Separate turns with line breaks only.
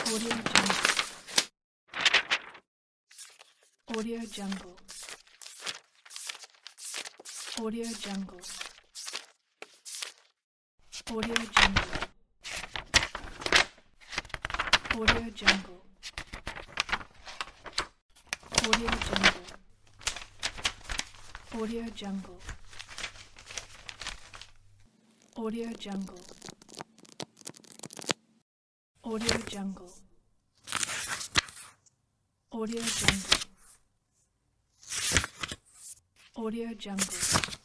Audio Jungle. Audio Jungle. Audio Jungle. Audio Jungle. Audio Jungle. Audio Jungle. Audio Jungle. Audio Jungle. Audio Jungle. Audio Jungle. Audio Jungle.